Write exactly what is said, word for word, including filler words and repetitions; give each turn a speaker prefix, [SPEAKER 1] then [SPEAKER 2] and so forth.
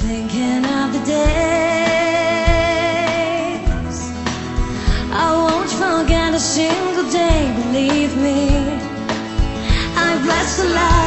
[SPEAKER 1] thinking of the days I won't forget a single day, believe me. I bless the light